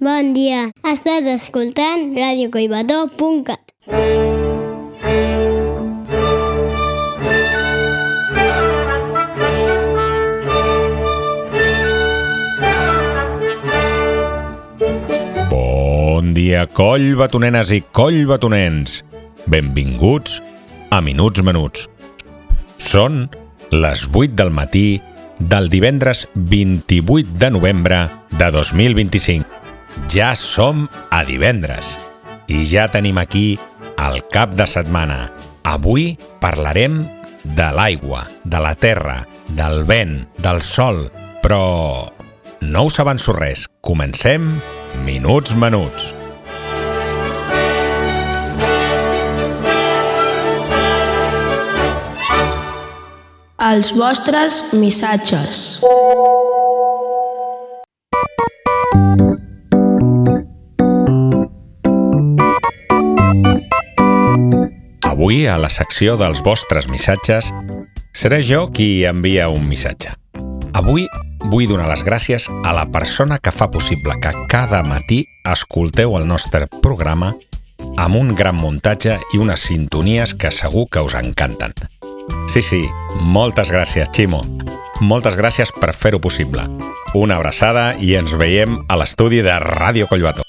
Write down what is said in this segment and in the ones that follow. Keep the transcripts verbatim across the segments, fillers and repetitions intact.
Bon dia, estàs escoltant ràdio collbató punt cat. Bon dia, collbatonenes i collbatonens. Benvinguts a Minuts Menuts. Són les vuit del matí del divendres vint-i-vuit de novembre de dos mil vint-i-cinc. Ja som a divendres i ja tenim aquí el cap de setmana. Avui parlarem de l'aigua, de la terra, del vent, del sol, però no us avanço res. Comencem Minuts Menuts. Els vostres missatges. Avui, a la secció dels vostres missatges, seré jo qui envia un missatge. Avui vull donar les gràcies a la persona que fa possible que cada matí escolteu el nostre programa amb un gran muntatge i unes sintonies que segur que us encanten. Sí, sí, moltes gràcies, Ximo. Moltes gràcies per fer-ho possible. Una abraçada i ens veiem a l'estudi de Ràdio Collbató.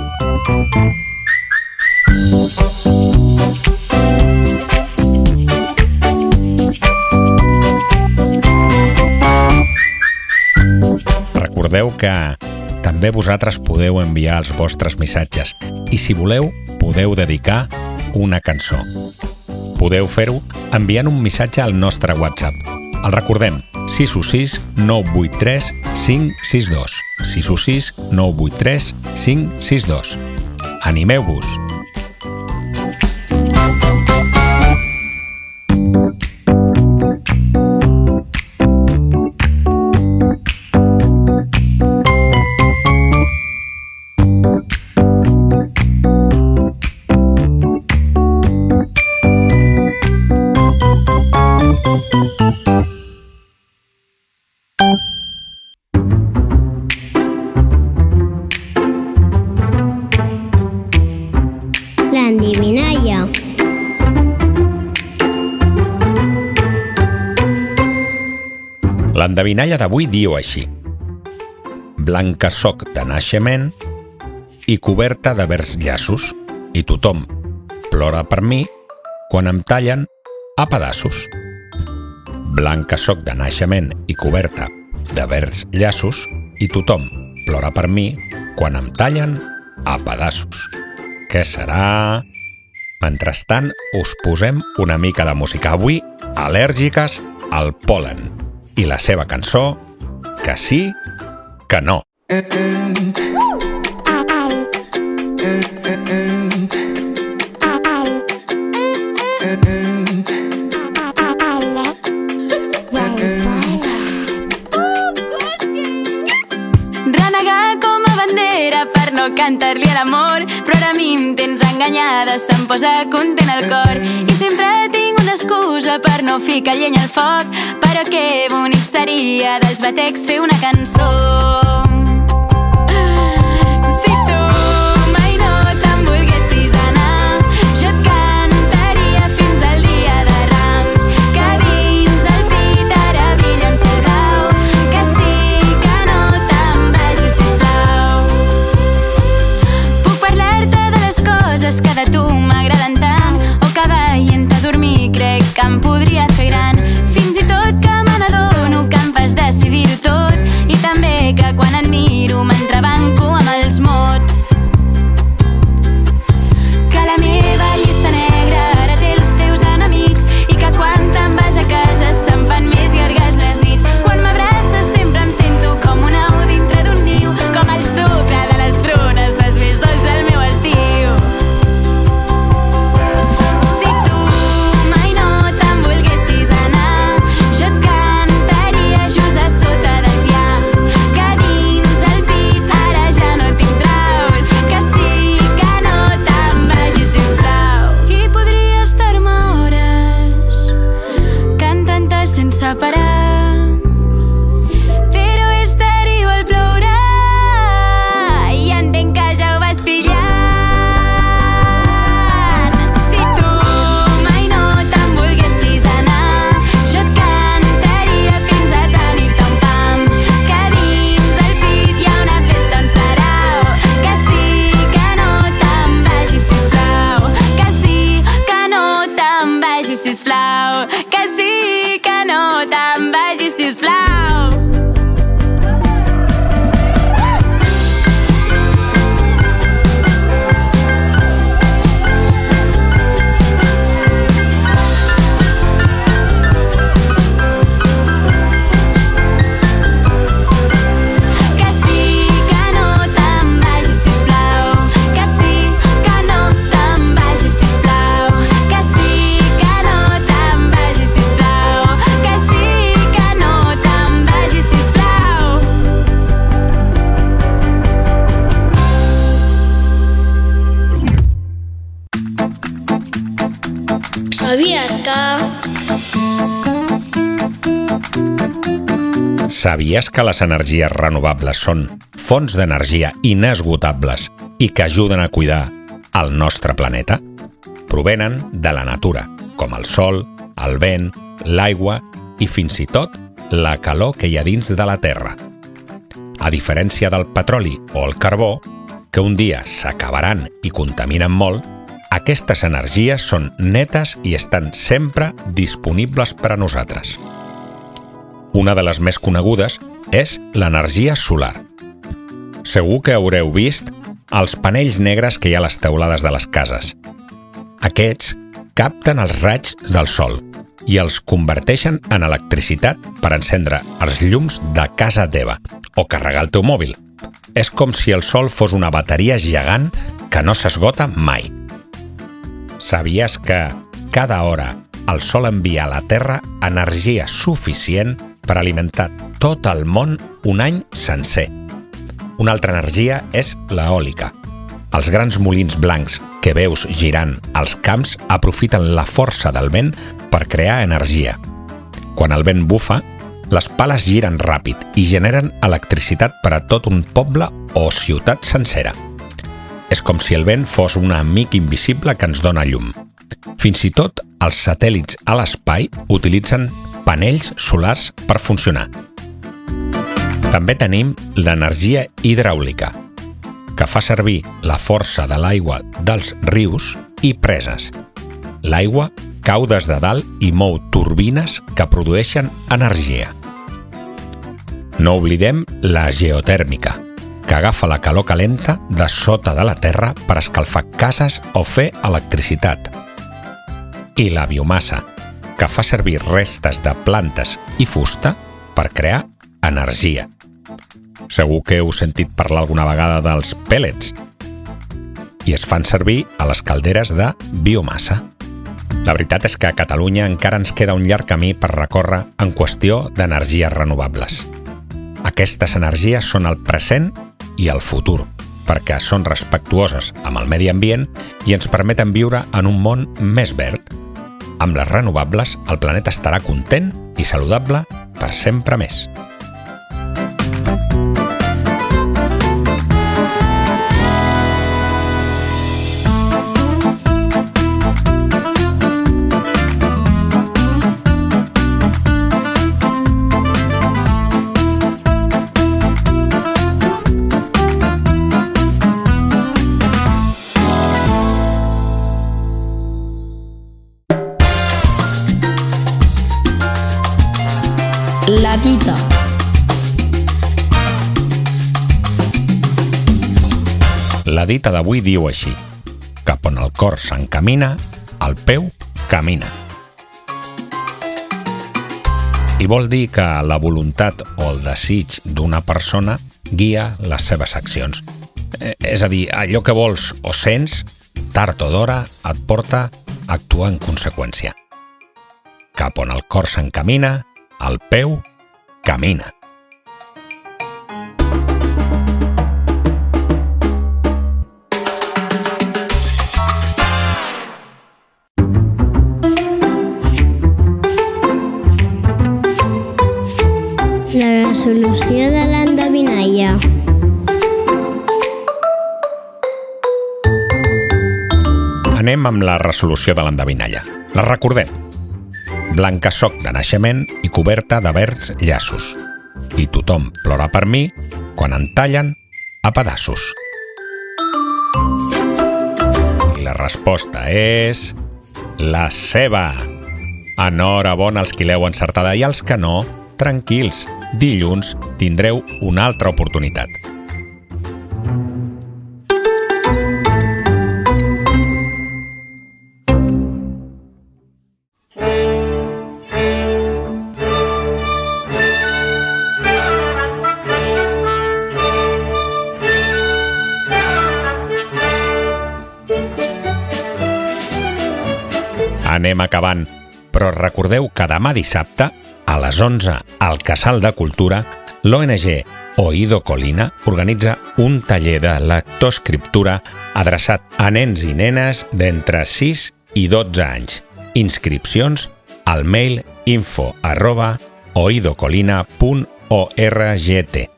Recordeu que també vosaltres podeu enviar els vostres missatges i, si voleu, podeu dedicar una cançó. Podeu fer-ho enviant un missatge al nostre WhatsApp. El recordem, sis u sis nou vuit tres cinc sis dos. sis u sis nou vuit tres cinc sis dos. Animeu-vos! L'endevinalla. L'endevinalla d'avui diu així: blanca soc de naixement i coberta de verds llaços, i tothom plora per mi quan em tallen a pedaços. Blanca soc de naixement i coberta de verds llaços, i tothom plora per mi quan em tallen a pedaços. Què serà? Mentrestant, us posem una mica de música. Avui, al·lèrgiques al pol·len. I la seva cançó, Que sí, que no. Renegar com a bandera per no cantar-li a l'amor, però ara a mi em tens enganyada, se'm posa content el cor i sempre tinc una excusa per no ficar llenya al foc. Però que bonic seria dels batecs fer una cançó. Si tu mai no te'n volguessis anar, jo et cantaria fins al dia de Rams, que dins el pit ara brilla un cel blau. Que sí, que no te'n vagis, sisplau. Puc parlar-te de les coses que de tu m'agraden tant, o que veient-te dormir crec que em podria fer gran. Fins i tot que me n'adono que em fas decidir-ho tot, i també que quan sisplau. Sabies que... Sabies que les energies renovables són fonts d'energia inesgotables i que ajuden a cuidar el nostre planeta? Provenen de la natura, com el sol, el vent, l'aigua i fins i tot la calor que hi ha dins de la Terra. A diferència del petroli o el carbó, que un dia s'acabaran i contaminen molt, aquestes energies són netes i estan sempre disponibles per a nosaltres. Una de les més conegudes és l'energia solar. Segur que haureu vist els panells negres que hi ha a les teulades de les cases. Aquests capten els raigs del sol i els converteixen en electricitat per encendre els llums de casa teva o carregar el teu mòbil. És com si el sol fos una bateria gegant que no s'esgota mai. Sabies que cada hora el sol envia a la Terra energia suficient per alimentar tot el món un any sencer? Una altra energia és l'eòlica. Els grans molins blancs que veus girant als camps aprofiten la força del vent per crear energia. Quan el vent bufa, les pales giren ràpid i generen electricitat per a tot un poble o ciutat sencera. És com si el vent fos un amic invisible que ens dona llum. Fins i tot els satèl·lits a l'espai utilitzen panells solars per funcionar. També tenim l'energia hidràulica, que fa servir la força de l'aigua dels rius i preses. L'aigua cau des de dalt i mou turbines que produeixen energia. No oblidem la geotèrmica, que agafa la calor calenta de sota de la terra per escalfar cases o fer electricitat. I la biomassa, que fa servir restes de plantes i fusta per crear energia. Segur que heu sentit parlar alguna vegada dels pèl·lets i es fan servir a les calderes de biomassa. La veritat és que a Catalunya encara ens queda un llarg camí per recórrer en qüestió d'energies renovables. Aquestes energies són el present i el futur, perquè són respectuoses amb el medi ambient i ens permeten viure en un món més verd. Amb les renovables, el planeta estarà content i saludable per sempre més. La dita. La dita d'avui diu així: cap on el cor s'encamina, el peu camina. I vol dir que la voluntat o el desig d'una persona guia les seves accions. És a dir, allò que vols o sents, tard o d'hora, et porta a actuar en conseqüència. Cap on el cor s'encamina, el peu camina. La resolució de l'endevinalla. Anem amb la resolució de l'endevinalla. La recordem. Blanca soc de naixement i coberta de verds llaços. I tothom plora per mi quan em tallen a pedaços. I la resposta és... la ceba. Enhorabona als qui l'heu encertada i als que no, tranquils, dilluns tindreu una altra oportunitat. Anem acabant, però recordeu que demà dissabte, a les onze, al Casal de Cultura, l'O N G Oído Colina organitza un taller de lectoescriptura adreçat a nens i nenes d'entre sis i dotze anys. Inscripcions al mail info arroba oidocolina punt org.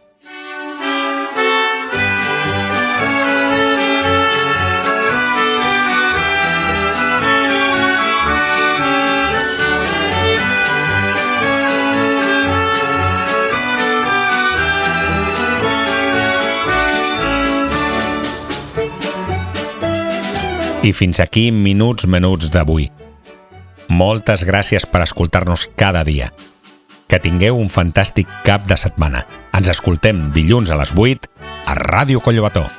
I fins aquí Minuts Menuts d'avui. Moltes gràcies per escoltar-nos cada dia. Que tingueu un fantàstic cap de setmana. Ens escoltem dilluns a les vuit a Ràdio Collbató.